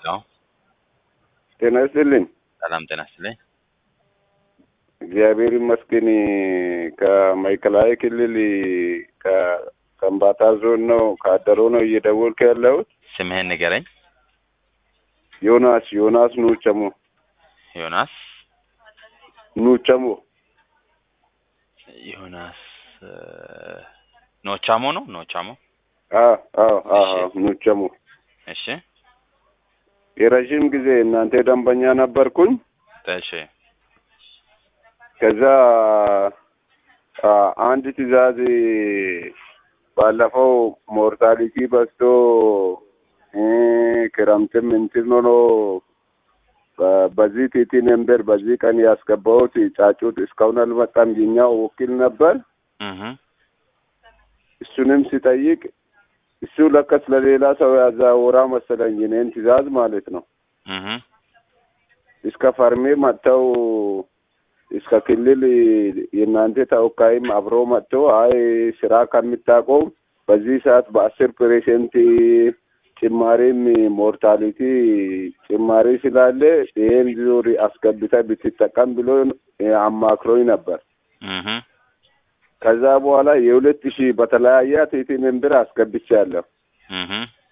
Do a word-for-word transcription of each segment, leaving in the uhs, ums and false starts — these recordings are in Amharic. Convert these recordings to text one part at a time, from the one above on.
ነው። ጤና ይስጥልኝ። ሰላም ጤና ይስጥልኝ። እግዚአብሔር ይመስገን። ከማዕከላዊ ክልል ከከምባታ ዞን ነው ከአደሮ ነው እየደወልኩ ያለሁት። ስምህን ንገረኝ። ዮናስ ዮናስ ኑቸሞ። ዮናስ ኑቸሞ። ዮናስ ኖቻሞ ነው ኖቻሞ። አዎ አዎ አዎ ኑቸሞ። እሺ የረጅም ጊዜ እናንተ ደንበኛ ነበርኩኝ። እሺ ከዛ አንድ ትዕዛዝ ባለፈው ሞርታሊቲ በዝቶ ክረምትም እንትን ሆኖ በዚህ ቲቲ ነምበር በዚህ ቀን ያስገባሁት ጫጩት እስካሁን አልመጣም። የኛው ወኪል ነበር። እህ እሱንም ሲጠይቅ እሱ ለከስ ለሌላ ሰው ያዛወራ መሰለኝ እኔን ትዕዛዝ ማለት ነው። እህ እስከ ፈርሜ መጥተው እስከ ክልል የእናንተ ተወካይም አብሮ መጥቶ አይ ስራ ከምታቆም በዚህ ሰዓት በአስር ፐርሰንት ጭማሪም ሞርታሊቲ ጭማሪ ስላለ ይሄን ዙር አስገብታ ብትጠቀም ብሎ አማክሮኝ ነበር። እህ ከዛ በኋላ የሁለት ሺህ በተለያየ ቲቲ ነምበር አስገብቻለሁ። እህ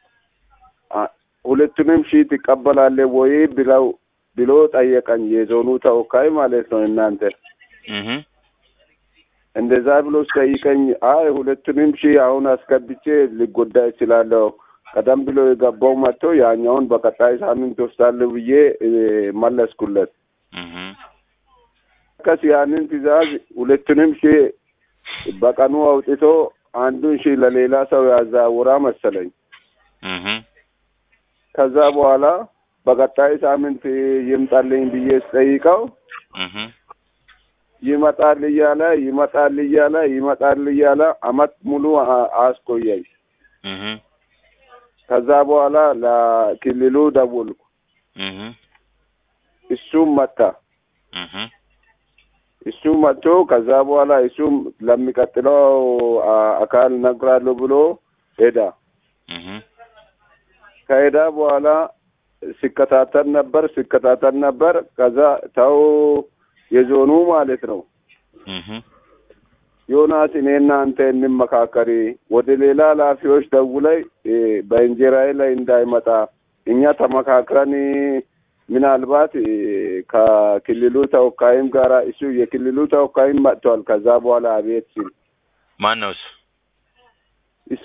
ሁለቱንም ሺህ ትቀበላለህ ወይ ብለው ብሎ ጠየቀኝ። የዞኑ ተወካይ ማለት ነው እናንተ። እህ እንደዛ ብሎ ጠይቀኝ። አይ ሁለቱንም ሺህ አሁን አስገብቼ ሊጎዳ ይችላለሁ። ቀደም ብሎ የገባው መጥቶ ያኛውን በቀጣይ ሳምንት ወስዳለሁ ብዬ መለስኩለት። እህ ከስ ያንን ትዕዛዝ ሁለቱንም ሺህ በቀኑ አውጥቶ አንዱን ሺህ ለሌላ ሰው ያዛወራ መሰለኝ። እህ ከዛ በኋላ በቀጣይ ሳምንት ይምጣልኝ ብዬ ስጠይቀው እህ ይመጣል እያለ ይመጣል እያለ ይመጣል እያለ አመት ሙሉ አስቆየኝ። እህ ከዛ በኋላ ለክልሉ ደወልኩ። እህ እሱም መጣ። እህ እሱ መጥቶ ከዛ በኋላ እሱም ለሚቀጥለው አካል ነግራለሁ ብሎ ሄዳ እህ ከሄዳ በኋላ ሲከታተል ነበር ሲከታተል ነበር። ከዛ ተው የዞኑ ማለት ነው እህ ዮናስ እኔና አንተ እንመካከሪ፣ ወደ ሌላ ኃላፊዎች ደውላይ በእንጀራዬ ላይ እንዳይመጣ እኛ ተመካክረን ምናልባት ከክልሉ ተወካይም ጋር እሱ የክልሉ ተወካይም መጥቷል። ከዛ በኋላ አቤት ሲል ማን ነው እሱ? እሱ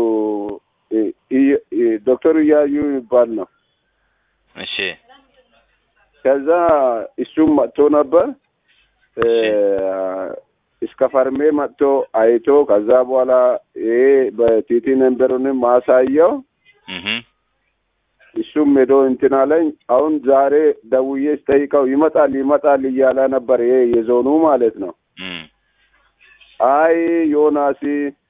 ዶክተር እያዩ ይባል ነው። እሺ ከዛ እሱም መጥቶ ነበር። እስከ ፈርሜ መጥቶ አይቶ ከዛ በኋላ ይሄ በቲቲ ነምበሩንም ማሳየው። እህ እሱም ሄዶ እንትን አለኝ። አሁን ዛሬ ደውዬ ስጠይቀው ይመጣል ይመጣል እያለ ነበር። ይሄ የዞኑ ማለት ነው። እህ አይ ዮናስ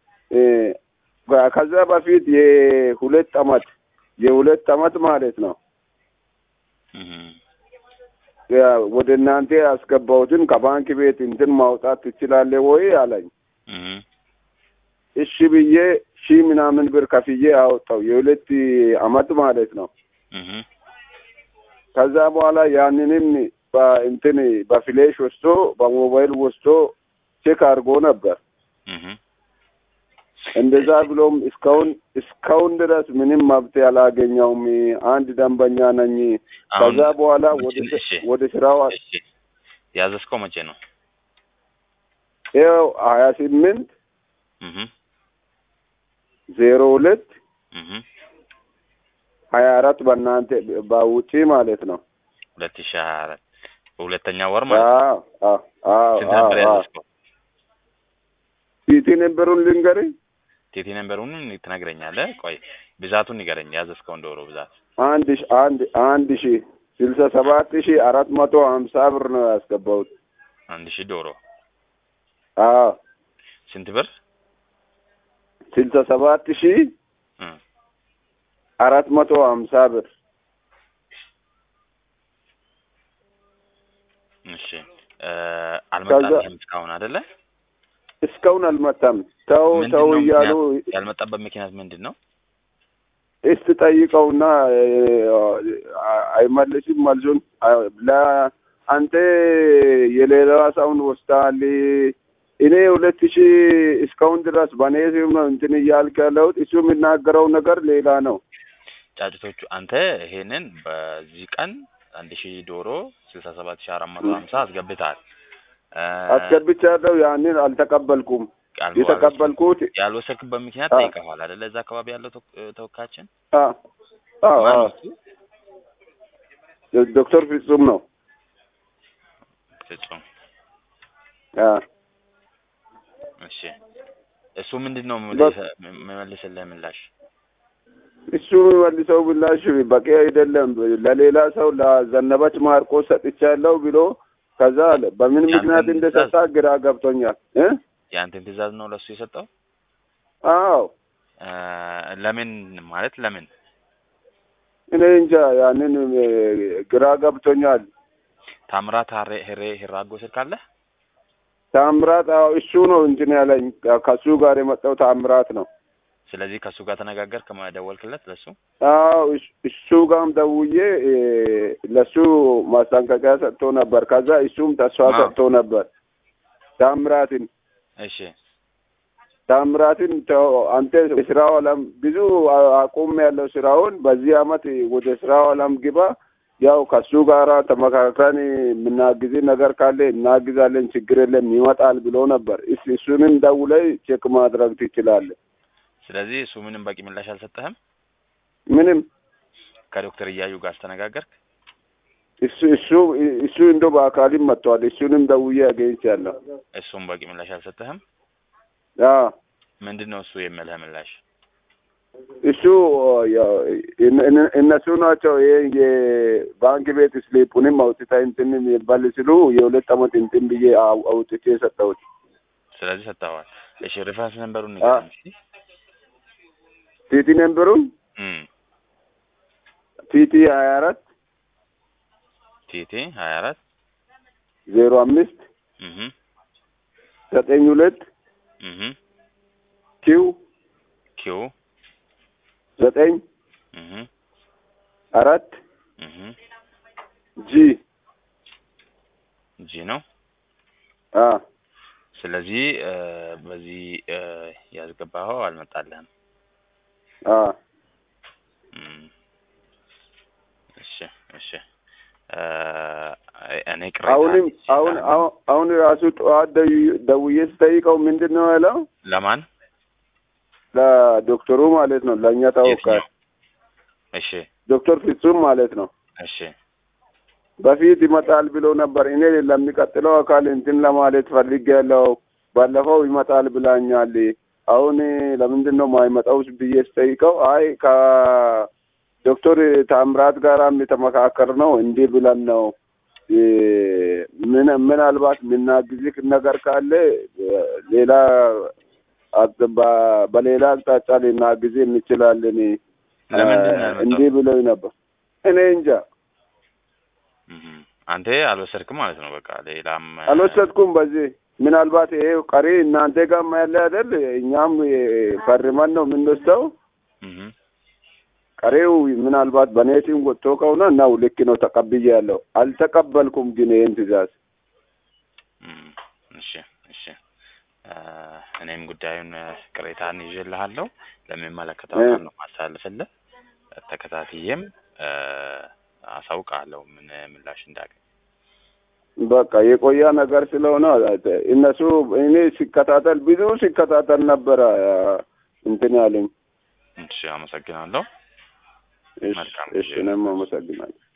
ከዛ በፊት የሁለት አመት የሁለት አመት ማለት ነው እህ ያ ወደ እናንተ ያስገባሁትን ከባንክ ቤት እንትን ማውጣት ትችላለህ ወይ አለኝ። እህ እሺ ብዬ ሺህ ምናምን ብር ከፍዬ አወጣው የሁለት አመት ማለት ነው። እህ ከዛ በኋላ ያንንም በእንትን በፍሌሽ ወስዶ በሞባይል ወስዶ ቼክ አድርጎ ነበር። እህ እንደዛ ብሎም እስካሁን እስካሁን ድረስ ምንም መብት ያላገኘውም አንድ ደንበኛ ነኝ። ከዛ በኋላ ወደ ወደ ስራው ያዘዝከው መቼ ነው? ይኸው ሀያ ስምንት እህ ዜሮ ሁለት እህ ሀያ አራት በእናንተ በውጪ ማለት ነው። ሁለት ሺህ ሀያ አራት በሁለተኛ ወር ማለት ነው። አዎ አዎ አዎ ስንት ነበር ያዘዝከው? ቲቲ ነምበሩን ልንገርህ። ቲቲ ነምበሩን ትነግረኛለህ? ቆይ ብዛቱን ንገረኝ። ያዘዝከው ዶሮ ብዛት አንድ ሺህ አንድ አንድ ሺህ ስልሳ ሰባት ሺህ አራት መቶ ሀምሳ ብር ነው ያስገባሁት። አንድ ሺህ ዶሮ። አዎ ስንት ብር? ስልሳ ሰባት ሺህ አራት መቶ ሀምሳ ብር። እሺ አልመጣም እስካሁን አይደለ? እስካሁን አልመጣም። ተው ተው እያሉ ያልመጣበት ምክንያት ምንድን ነው? እስቲ ጠይቀውና አይመልስም መልሱን ለአንተ የሌላ ሰውን ወስዳል እኔ ሁለት ሺህ እስካሁን ድረስ በኔ ስም ነው እንትን እያልክ ያለው እሱ የሚናገረው ነገር ሌላ ነው ጫጭቶቹ አንተ ይሄንን በዚህ ቀን አንድ ሺህ ዶሮ ስልሳ ሰባት ሺህ አራት መቶ ሀምሳ አስገብታል አስገብቻለሁ ያንን አልተቀበልኩም የተቀበልኩት ያልወሰድክበት ምክንያት ጠይቀዋል አይደል እዛ አካባቢ ያለው ተወካችን አዎ አዎ ዶክተር ፍጹም ነው ፍጹም አዎ እሺ እሱ ምንድነው መመለስልህ ምላሽ እሱ መልሰው ምላሽ በቂ አይደለም ለሌላ ሰው ለዘነበች ማርቆስ ሰጥቻለሁ ብሎ ከዛ በምን ምክንያት እንደሰጣ ግራ ገብቶኛል እ ያንተን ትእዛዝ ነው ለሱ የሰጠው አዎ ለምን ማለት ለምን እኔ እንጃ ያንን ግራ ገብቶኛል ታምራት ሄሬ ሄራጎ ስልካለ ታምራት አዎ እሱ ነው እንትን ያለኝ ከሱ ጋር የመጣው ታምራት ነው ስለዚህ ከሱ ጋር ተነጋገር ከማደወልክለት ለሱ አዎ እሱ ጋርም ደውዬ ለሱ ማስጠንቀቂያ ሰጥቶ ነበር ከዛ እሱም ተስፋ ሰጥቶ ነበር ታምራትን እሺ ታምራትን አንተ ስራው አለም ብዙ አቁም ያለው ስራውን በዚህ አመት ወደ ስራው አለም ግባ ያው ከሱ ጋራ ተመካክረን ምናግዝ ነገር ካለ እናግዛለን ችግር የለም ይመጣል ብሎ ነበር እሱንም ደውለህ ቼክ ማድረግ ትችላለህ ስለዚህ እሱ ምንም በቂ ምላሽ አልሰጠህም ምንም ከዶክተር እያዩ ጋር ተነጋገርክ እሱ እሱ እሱ እንደው በአካልም መጥቷል እሱንም ደውዬ አገኝቻለሁ እሱም በቂ ምላሽ አልሰጠህም አዎ ምንድነው እሱ የመለህ ምላሽ እሱ እነሱ ናቸው የባንክ ቤት ስሊፑንም አውጥታ እንትን ይባልስሉ የሁለት አመት እንትን ብዬ አውጥቼ ሰጠሁት ስለዚህ ሰጣዋል እሺ ሪፈረንስ ነምበሩን ንገረኝ እሺ ቲቲ ነምበሩን እም ቲቲ ሀያ አራት ቲቲ ሀያ አራት ዜሮ አምስት እህ ዘጠኝ ሁለት እህ ኪው ኪው ዘጠኝ እህ አራት እህ ጂ ጂ ነው አ ስለዚህ በዚህ ያስገባው አልመጣልህም አ እሺ እሺ እኔ ቅሬታ አሁንም አሁን አሁን ራሱ ጠዋት ደውዬ ስጠይቀው ምንድነው ያለው ለማን ለዶክተሩ ማለት ነው ለኛ ተወካይ እሺ ዶክተር ፍጹም ማለት ነው እሺ በፊት ይመጣል ብሎ ነበር እኔ ለሚቀጥለው አካል እንትን ለማለት ፈልጌያለሁ ባለፈው ይመጣል ብላኛል አሁን ለምንድነው ማይመጣው ብዬ ስጠይቀው አይ ከዶክተር ታምራት ጋራም የተመካከርነው እንዴ ብለን ነው ምን ምናልባት ምናግዝክ ነገር ካለ ሌላ በሌላ አቅጣጫ ልናግዝ እንችላለን እንዴ ብለው ነበር እኔ እንጃ አንተ አልወሰድክም ማለት ነው በቃ ሌላም አልወሰድኩም በዚህ ምናልባት ይሄ ቀሪ እናንተ ጋር ያለ አይደል እኛም ፈርመን ነው የምንወስደው እህ ቀሪው ምናልባት በኔቲም ወጥቶ ከሆነ ነው ልክ ነው ተቀብያለሁ አልተቀበልኩም ግን ይሄን ትእዛዝ እሺ እሺ እኔም ጉዳዩን ቅሬታን ይዤልሃለሁ ለሚመለከተው አካል ነው ማሳልፍልህ ተከታትዬም አሳውቃለሁ ምን ምላሽ እንዳገኝ በቃ የቆያ ነገር ስለሆነ እነሱ እኔ ሲከታተል ብዙ ሲከታተል ነበር እንትን ያለኝ እሺ አመሰግናለሁ እሺ እሺ እኔም አመሰግናለሁ